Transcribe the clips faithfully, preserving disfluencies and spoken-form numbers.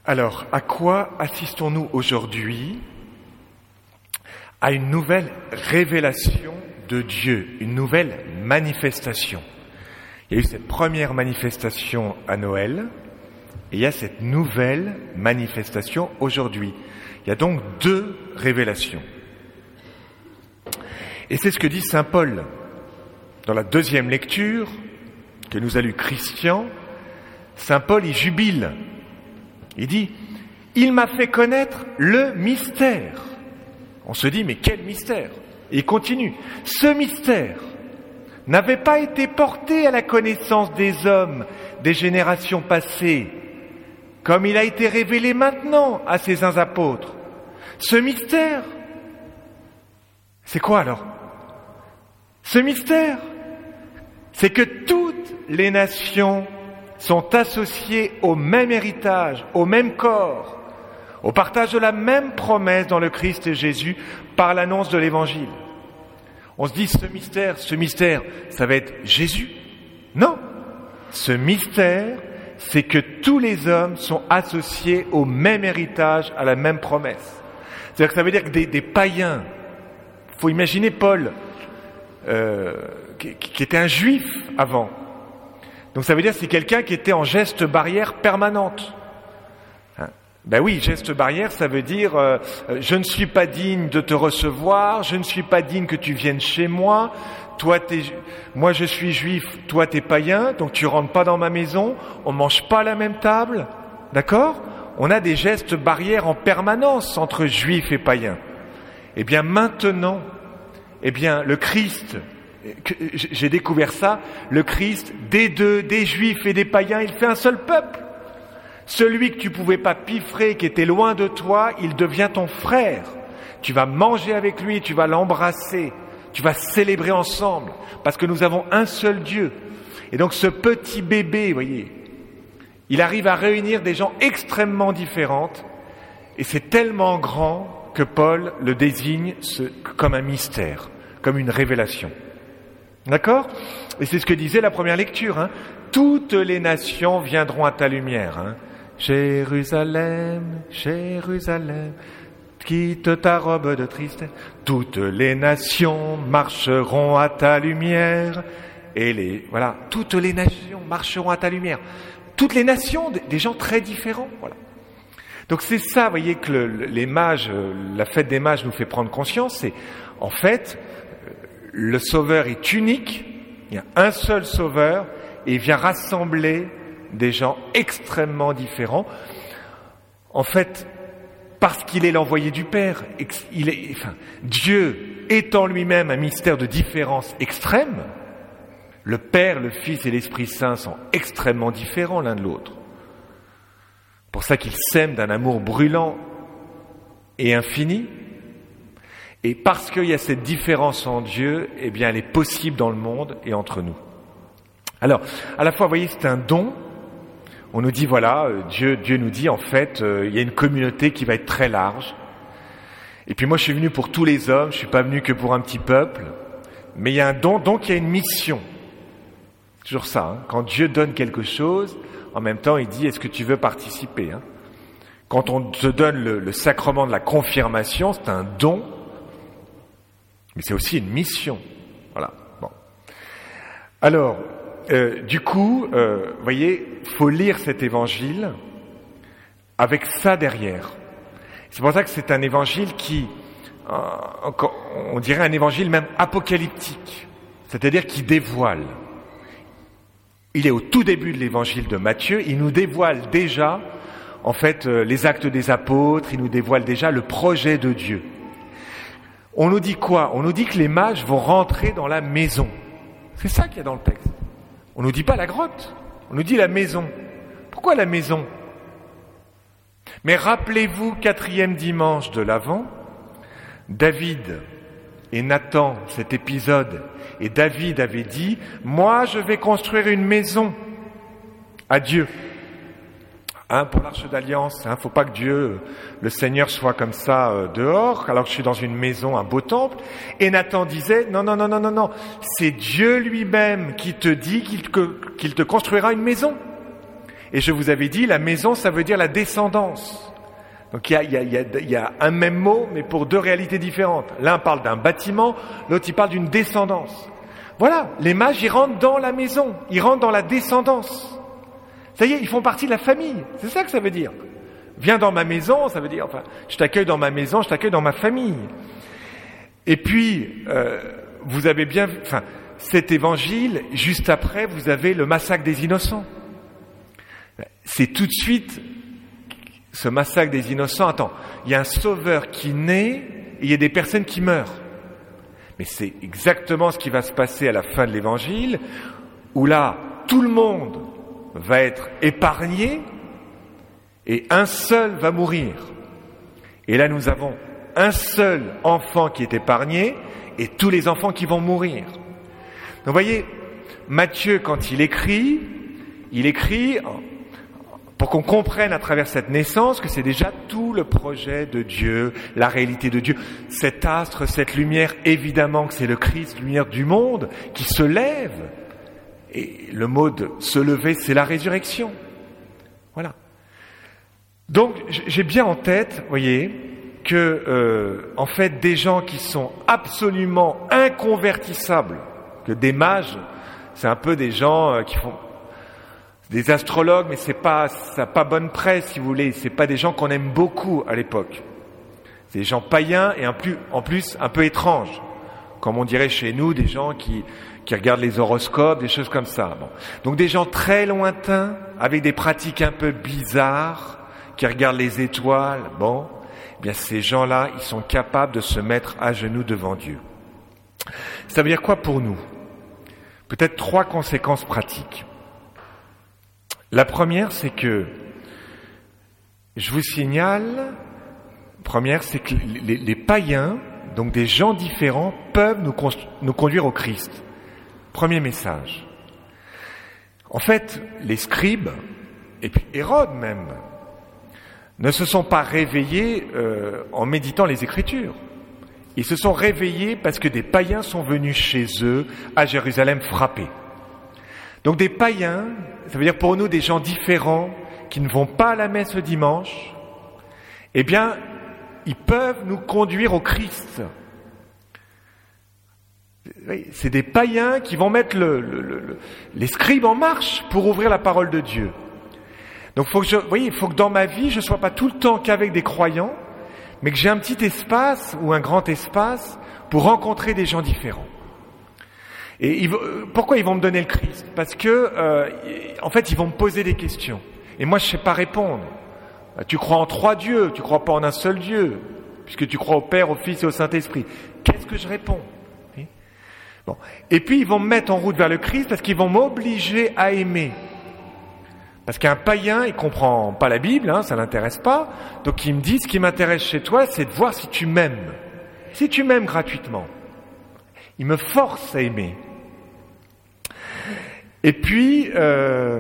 Alors, à quoi assistons-nous aujourd'hui? À une nouvelle révélation de Dieu, une nouvelle manifestation. Il y a eu cette première manifestation à Noël, et il y a cette nouvelle manifestation aujourd'hui. Il y a donc deux révélations. Et c'est ce que dit saint Paul dans la deuxième lecture que nous a lu Christian. Saint Paul y jubile. Il dit, il m'a fait connaître le mystère. On se dit, mais quel mystère? Et il continue. Ce mystère n'avait pas été porté à la connaissance des hommes des générations passées, comme il a été révélé maintenant à ses saints apôtres. Ce mystère, c'est quoi alors? Ce mystère, c'est que toutes les nations sont associés au même héritage, au même corps, au partage de la même promesse dans le Christ Jésus par l'annonce de l'Évangile. On se dit, ce mystère, ce mystère, ça va être Jésus? Non. Ce mystère, c'est que tous les hommes sont associés au même héritage, à la même promesse. C'est-à-dire que ça veut dire que des, des païens, il faut imaginer Paul, euh, qui, qui était un juif avant. Donc ça veut dire que c'est quelqu'un qui était en geste barrière permanente. Hein? Ben oui, geste barrière, ça veut dire euh, je ne suis pas digne de te recevoir, je ne suis pas digne que tu viennes chez moi, toi t'es, moi je suis juif, toi t'es païen, donc tu rentres pas dans ma maison, on mange pas à la même table, d'accord? On a des gestes barrières en permanence entre juifs et païens. Eh bien maintenant, eh bien le Christ, j'ai découvert ça, le Christ, des deux, des juifs et des païens, il fait un seul peuple. Celui que tu pouvais pas piffrer, qui était loin de toi, il devient ton frère. Tu vas manger avec lui, tu vas l'embrasser, tu vas célébrer ensemble, parce que nous avons un seul Dieu. Et donc ce petit bébé, vous voyez, il arrive à réunir des gens extrêmement différents, et c'est tellement grand que Paul le désigne comme un mystère, comme une révélation. D'accord? Et c'est ce que disait la première lecture. Hein. Toutes les nations viendront à ta lumière. Hein. Jérusalem, Jérusalem, quitte ta robe de tristesse. Toutes les nations marcheront à ta lumière. Et les voilà, toutes les nations marcheront à ta lumière. Toutes les nations, des gens très différents. Voilà. Donc c'est ça, vous voyez, que le, les mages, la fête des mages nous fait prendre conscience. C'est en fait, le Sauveur est unique, il y a un seul Sauveur, et il vient rassembler des gens extrêmement différents. En fait, parce qu'il est l'envoyé du Père, il est, enfin, Dieu étant lui-même un mystère de différence extrême, le Père, le Fils et l'Esprit Saint sont extrêmement différents l'un de l'autre. Pour ça qu'ils s'aiment d'un amour brûlant et infini. Et parce qu'il y a cette différence en Dieu, eh bien, elle est possible dans le monde et entre nous. Alors, à la fois, vous voyez, c'est un don. On nous dit, voilà, Dieu, Dieu nous dit, en fait, euh, il y a une communauté qui va être très large. Et puis moi, je suis venu pour tous les hommes, je suis pas venu que pour un petit peuple. Mais il y a un don, donc il y a une mission. Toujours ça, hein. Quand Dieu donne quelque chose, en même temps, il dit, est-ce que tu veux participer, hein? Quand on te donne le, le sacrement de la confirmation, c'est un don. Mais c'est aussi une mission. Voilà. Bon. Alors, euh, du coup, euh, vous voyez, il faut lire cet évangile avec ça derrière. C'est pour ça que c'est un évangile qui, euh, on dirait un évangile même apocalyptique, c'est-à-dire qui dévoile. Il est au tout début de l'évangile de Matthieu, il nous dévoile déjà, en fait, euh, les actes des apôtres, il nous dévoile déjà le projet de Dieu. On nous dit quoi? On nous dit que les mages vont rentrer dans la maison. C'est ça qu'il y a dans le texte. On nous dit pas la grotte, on nous dit la maison. Pourquoi la maison? Mais rappelez-vous, quatrième dimanche de l'Avent, David et Nathan, cet épisode, et David avait dit, moi je vais construire une maison à Dieu. Hein, pour l'arche d'alliance, hein, faut pas que Dieu, le Seigneur, soit comme ça euh, dehors, alors que je suis dans une maison, un beau temple. Et Nathan disait, non, non, non, non, non, non, c'est Dieu lui-même qui te dit qu'il te, qu'il te construira une maison. Et je vous avais dit, la maison, ça veut dire la descendance. Donc il y a, il y a, il y a, il y a un même mot, mais pour deux réalités différentes. L'un parle d'un bâtiment, l'autre il parle d'une descendance. Voilà, les mages, ils rentrent dans la maison, ils rentrent dans la descendance. Ça y est, ils font partie de la famille. C'est ça que ça veut dire. Viens dans ma maison, ça veut dire, enfin, je t'accueille dans ma maison, je t'accueille dans ma famille. Et puis, euh, vous avez bien vu, enfin, cet évangile, juste après, vous avez le massacre des innocents. C'est tout de suite ce massacre des innocents. Attends, il y a un sauveur qui naît et il y a des personnes qui meurent. Mais c'est exactement ce qui va se passer à la fin de l'évangile, où là, tout le monde va être épargné et un seul va mourir. Et là, nous avons un seul enfant qui est épargné et tous les enfants qui vont mourir. Donc, vous voyez, Matthieu, quand il écrit, il écrit pour qu'on comprenne à travers cette naissance que c'est déjà tout le projet de Dieu, la réalité de Dieu. Cet astre, cette lumière, évidemment que c'est le Christ, lumière du monde, qui se lève. Et le mot de se lever, c'est la résurrection. Voilà. Donc, j'ai bien en tête, vous voyez, que, euh, en fait, des gens qui sont absolument inconvertissables, que des mages, c'est un peu des gens euh, qui font des astrologues, mais c'est pas, ça n'a pas bonne presse, si vous voulez. C'est pas des gens qu'on aime beaucoup à l'époque. C'est des gens païens et en plus, en plus un peu étranges. Comme on dirait chez nous, des gens qui, qui regardent les horoscopes, des choses comme ça. Bon. Donc des gens très lointains, avec des pratiques un peu bizarres, qui regardent les étoiles. Bon, eh bien ces gens-là, ils sont capables de se mettre à genoux devant Dieu. Ça veut dire quoi pour nous? Peut-être trois conséquences pratiques. La première, c'est que, je vous signale, première, c'est que les, les païens, donc des gens différents, peuvent nous, nous conduire au Christ. Premier message. En fait, les scribes, et puis Hérode même, ne se sont pas réveillés euh, en méditant les Écritures. Ils se sont réveillés parce que des païens sont venus chez eux, à Jérusalem, frapper. Donc des païens, ça veut dire pour nous des gens différents qui ne vont pas à la messe le dimanche, eh bien, ils peuvent nous conduire au Christ. C'est des païens qui vont mettre le, le, le, les scribes en marche pour ouvrir la parole de Dieu. Donc, faut que je, vous voyez, il faut que dans ma vie, je ne sois pas tout le temps qu'avec des croyants, mais que j'ai un petit espace ou un grand espace pour rencontrer des gens différents. Et ils, pourquoi ils vont me donner le Christ? Parce que, euh, en fait, ils vont me poser des questions. Et moi, je ne sais pas répondre. Tu crois en trois dieux, tu ne crois pas en un seul Dieu, puisque tu crois au Père, au Fils et au Saint-Esprit. Qu'est-ce que je réponds? Bon. Et puis, ils vont me mettre en route vers le Christ parce qu'ils vont m'obliger à aimer. Parce qu'un païen, il comprend pas la Bible, hein, ça l'intéresse pas. Donc, il me dit, ce qui m'intéresse chez toi, c'est de voir si tu m'aimes. Si tu m'aimes gratuitement. Il me force à aimer. Et puis, euh,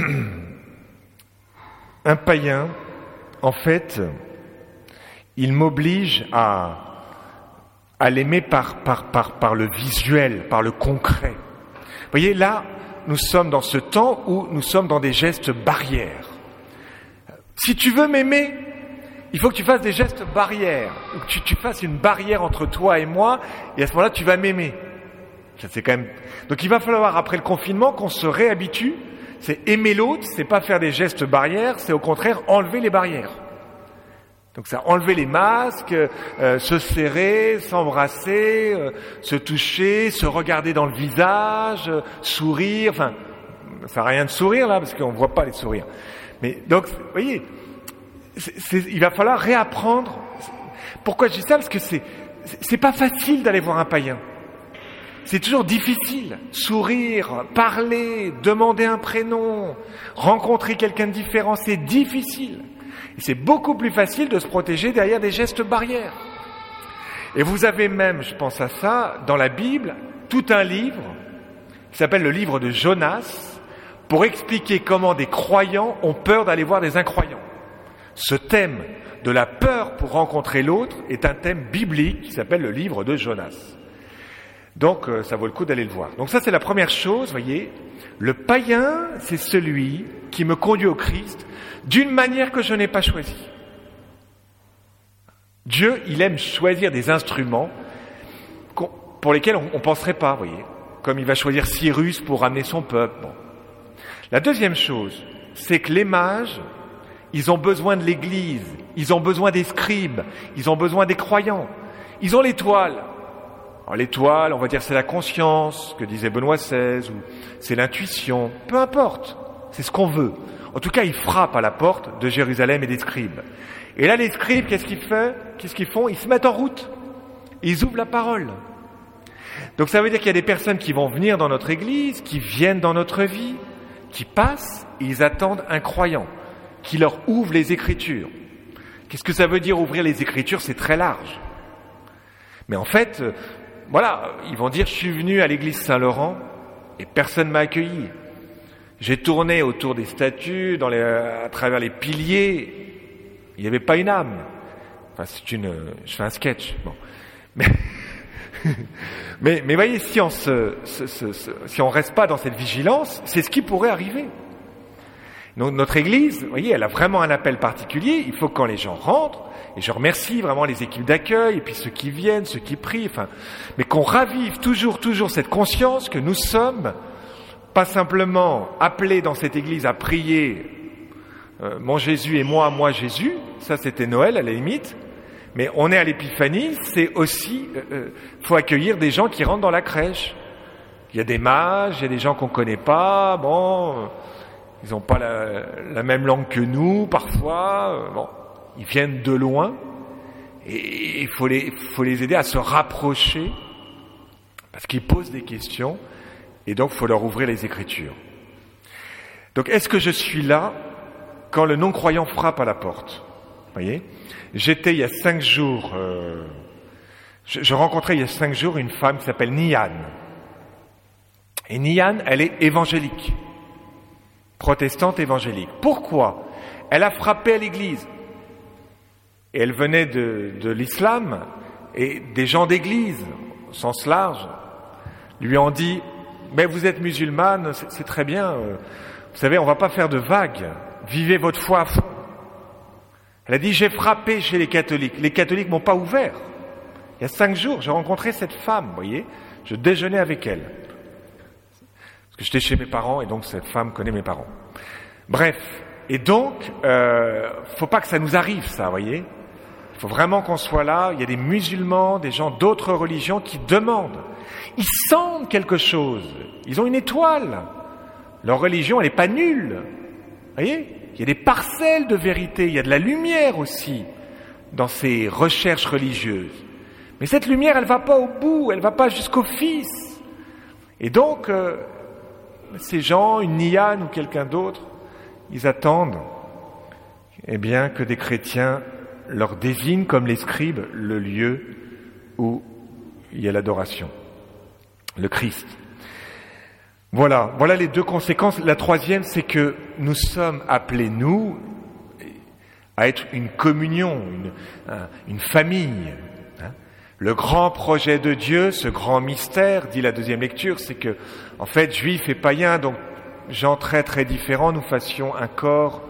un païen, en fait, il m'oblige à, à l'aimer par, par, par, par le visuel, par le concret. Vous voyez, là, nous sommes dans ce temps où nous sommes dans des gestes barrières. Si tu veux m'aimer, il faut que tu fasses des gestes barrières, ou que tu, tu fasses une barrière entre toi et moi, et à ce moment-là, tu vas m'aimer. Ça, c'est quand même... Donc il va falloir, après le confinement, qu'on se réhabitue. C'est aimer l'autre, c'est pas faire des gestes barrières, c'est au contraire enlever les barrières. Donc ça, enlever les masques, euh, se serrer, s'embrasser, euh, se toucher, se regarder dans le visage, euh, sourire, enfin, ça sert à rien de sourire là, parce qu'on voit pas les sourires. Mais donc, vous voyez, c'est, c'est, il va falloir réapprendre. Pourquoi je dis ça? Parce que c'est, c'est pas facile d'aller voir un païen. C'est toujours difficile. Sourire, parler, demander un prénom, rencontrer quelqu'un de différent, c'est difficile. Et c'est beaucoup plus facile de se protéger derrière des gestes barrières. Et vous avez même, je pense à ça, dans la Bible, tout un livre qui s'appelle le livre de Jonas, pour expliquer comment des croyants ont peur d'aller voir des incroyants. Ce thème de la peur pour rencontrer l'autre est un thème biblique qui s'appelle le livre de Jonas. Donc, euh, ça vaut le coup d'aller le voir. Donc ça, c'est la première chose, voyez. Le païen, c'est celui qui me conduit au Christ d'une manière que je n'ai pas choisie. Dieu, il aime choisir des instruments pour lesquels on ne penserait pas, vous voyez. Comme il va choisir Cyrus pour ramener son peuple. Bon. La deuxième chose, c'est que les mages, ils ont besoin de l'Église, ils ont besoin des scribes, ils ont besoin des croyants. Ils ont l'étoile. Alors l'étoile, on va dire c'est la conscience, que disait Benoît seize, ou c'est l'intuition, peu importe, c'est ce qu'on veut. En tout cas, ils frappent à la porte de Jérusalem et des scribes. Et là, les scribes, qu'est-ce qu'ils font Qu'est-ce qu'ils font Ils se mettent en route. Ils ouvrent la parole. Donc ça veut dire qu'il y a des personnes qui vont venir dans notre église, qui viennent dans notre vie, qui passent, et ils attendent un croyant, qui leur ouvre les Écritures. Qu'est-ce que ça veut dire ouvrir les Écritures? C'est très large. Mais en fait, euh, voilà, ils vont dire, je suis venu à l'église Saint-Laurent et personne ne m'a accueilli. J'ai tourné autour des statues, dans les, à travers les piliers, il n'y avait pas une âme. Enfin, c'est une, je fais un sketch. Bon. Mais, mais, mais voyez, si on se, se, se, se, si on reste pas dans cette vigilance, c'est ce qui pourrait arriver. Donc, notre église, vous voyez, elle a vraiment un appel particulier. Il faut que quand les gens rentrent, et je remercie vraiment les équipes d'accueil, et puis ceux qui viennent, ceux qui prient, enfin, mais qu'on ravive toujours, toujours cette conscience que nous sommes pas simplement appelés dans cette église à prier euh, mon Jésus et moi, moi Jésus, ça c'était Noël à la limite, mais on est à l'épiphanie, c'est aussi, euh, euh, faut accueillir des gens qui rentrent dans la crèche. Il y a des mages, il y a des gens qu'on connaît pas, bon, euh, ils n'ont pas la, la même langue que nous parfois, euh, bon, ils viennent de loin, et il faut les, faut les aider à se rapprocher, parce qu'ils posent des questions, et donc il faut leur ouvrir les Écritures. Donc est-ce que je suis là quand le non-croyant frappe à la porte? Vous voyez, j'étais il y a cinq jours, euh, je, je rencontrais il y a cinq jours une femme qui s'appelle Nian. Et Nian, elle est évangélique, protestante évangélique. Pourquoi? Elle a frappé à l'église. Et elle venait de, de l'islam, et des gens d'église, au sens large, lui ont dit, mais vous êtes musulmane, c'est, c'est très bien, euh, vous savez, on va pas faire de vagues, vivez votre foi à fond. Elle a dit, j'ai frappé chez les catholiques, les catholiques m'ont pas ouvert. Il y a cinq jours, j'ai rencontré cette femme, vous voyez, je déjeunais avec elle. Parce que j'étais chez mes parents, et donc cette femme connaît mes parents. Bref, et donc, euh, faut pas que ça nous arrive, ça, vous voyez. Il faut vraiment qu'on soit là. Il y a des musulmans, des gens d'autres religions qui demandent. Ils sentent quelque chose. Ils ont une étoile. Leur religion, elle n'est pas nulle. Vous voyez ? Il y a des parcelles de vérité. Il y a de la lumière aussi dans ces recherches religieuses. Mais cette lumière, elle va pas au bout. Elle va pas jusqu'au Fils. Et donc, euh, ces gens, une Nian ou quelqu'un d'autre, ils attendent, eh bien, que des chrétiens leur désignent comme les scribes le lieu où il y a l'adoration, le Christ. Voilà, voilà les deux conséquences. La troisième, c'est que nous sommes appelés, nous, à être une communion, une, une famille. Le grand projet de Dieu, ce grand mystère, dit la deuxième lecture, c'est que, en fait, juifs et païens, donc gens très très différents, nous fassions un corps.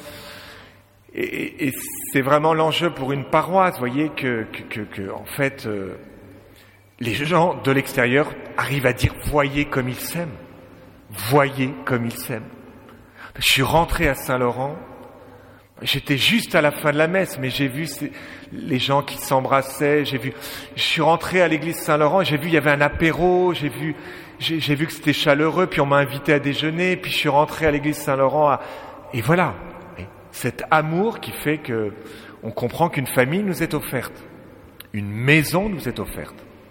Et, et c'est vraiment l'enjeu pour une paroisse, vous voyez, que, que, que, que en fait, euh, les gens de l'extérieur arrivent à dire « voyez comme ils s'aiment, voyez comme ils s'aiment ». Je suis rentré à Saint-Laurent, j'étais juste à la fin de la messe, mais j'ai vu ces, les gens qui s'embrassaient, j'ai vu, je suis rentré à l'église Saint-Laurent, j'ai vu il y avait un apéro, j'ai vu, j'ai, j'ai vu que c'était chaleureux, puis on m'a invité à déjeuner, puis je suis rentré à l'église Saint-Laurent, à, et voilà. Cet amour qui fait que on comprend qu'une famille nous est offerte, une maison nous est offerte.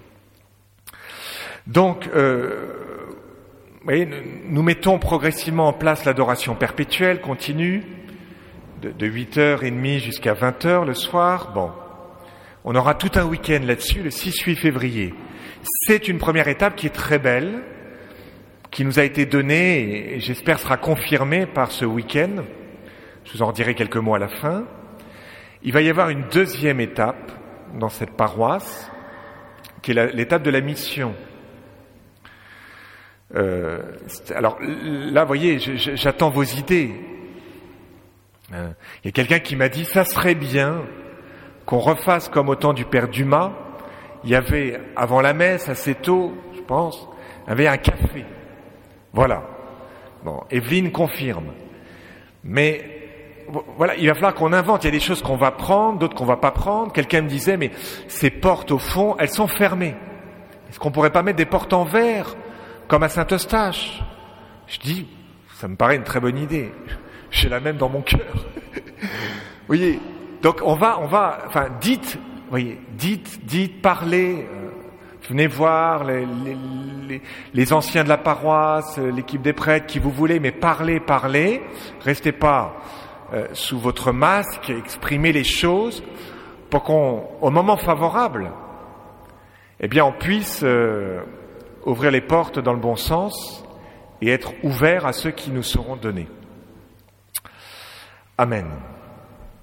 Donc, euh, vous voyez, nous mettons progressivement en place l'adoration perpétuelle, continue, de, de huit heures trente jusqu'à vingt heures le soir. Bon, on aura tout un week-end là-dessus, le six huit février. C'est une première étape qui est très belle, qui nous a été donnée et j'espère sera confirmée par ce week-end. Je vous en dirai quelques mots à la fin. Il va y avoir une deuxième étape dans cette paroisse, qui est la, l'étape de la mission. Euh, alors là, vous voyez, je, je, j'attends vos idées. Il euh, y a quelqu'un qui m'a dit, ça serait bien qu'on refasse comme au temps du père Dumas. Il y avait, avant la messe, assez tôt, je pense, il y avait un café. Voilà. Bon, Evelyne confirme. Mais voilà, il va falloir qu'on invente. Il y a des choses qu'on va prendre, d'autres qu'on va pas prendre. Quelqu'un me disait, mais ces portes, au fond, elles sont fermées. Est-ce qu'on pourrait pas mettre des portes en verre, comme à Saint-Eustache? Je dis, ça me paraît une très bonne idée. J'ai la même dans mon cœur. Vous voyez, donc on va, on va, enfin, dites, vous voyez, dites, dites, parlez. Euh, venez voir les, les, les, les anciens de la paroisse, l'équipe des prêtres, qui vous voulez, mais parlez, parlez. Restez pas euh, sous votre masque, exprimez les choses pour qu'on, au moment favorable, eh bien, on puisse euh, ouvrir les portes dans le bon sens et être ouvert à ceux qui nous seront donnés. Amen.